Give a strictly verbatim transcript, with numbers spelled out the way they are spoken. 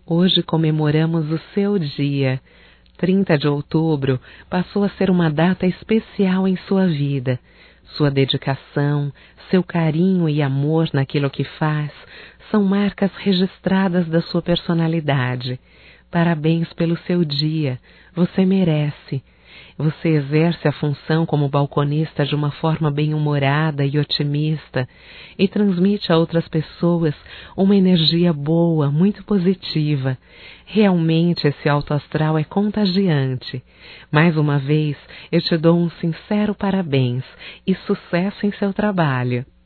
Hoje comemoramos o seu dia. trinta de outubro passou a ser uma data especial em sua vida. Sua dedicação, seu carinho e amor naquilo que faz são marcas registradas da sua personalidade. Parabéns pelo seu dia. Você merece. Você exerce a função como balconista de uma forma bem-humorada e otimista e transmite a outras pessoas uma energia boa, muito positiva. Realmente esse alto astral é contagiante. Mais uma vez, eu te dou um sincero parabéns e sucesso em seu trabalho.